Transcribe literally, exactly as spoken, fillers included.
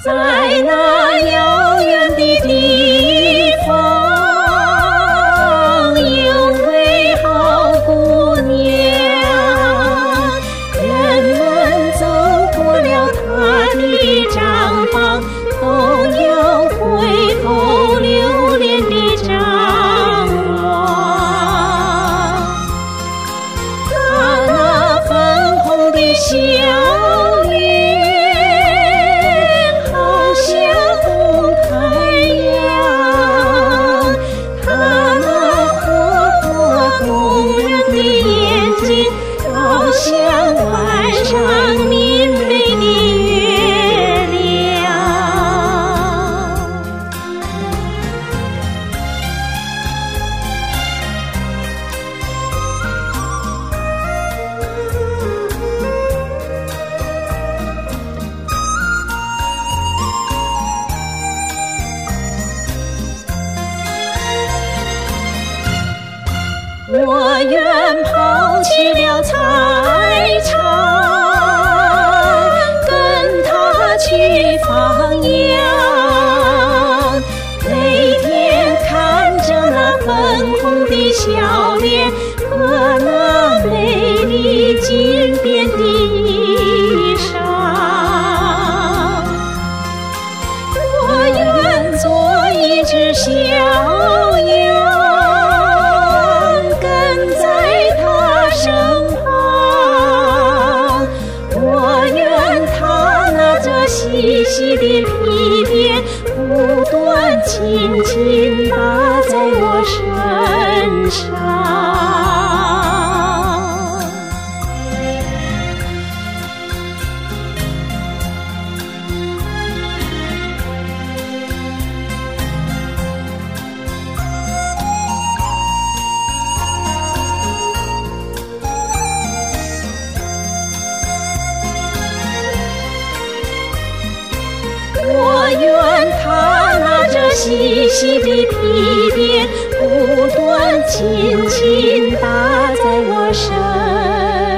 在那遥远的地方，有位好姑娘，人们走过了她的帐房，都要回头留恋的张望。她那粉红的笑脸，好像红太阳，她那活泼动人的眼睛，好像晚上明媚的月亮。我愿抛弃了财产，跟他去放羊，每天看着那粉红的笑脸和那美丽金边的衣裳。我愿做一只小羊，细细的皮鞭不断轻轻打在我身上。我愿他拿着细细的皮鞭，不断轻轻打在我身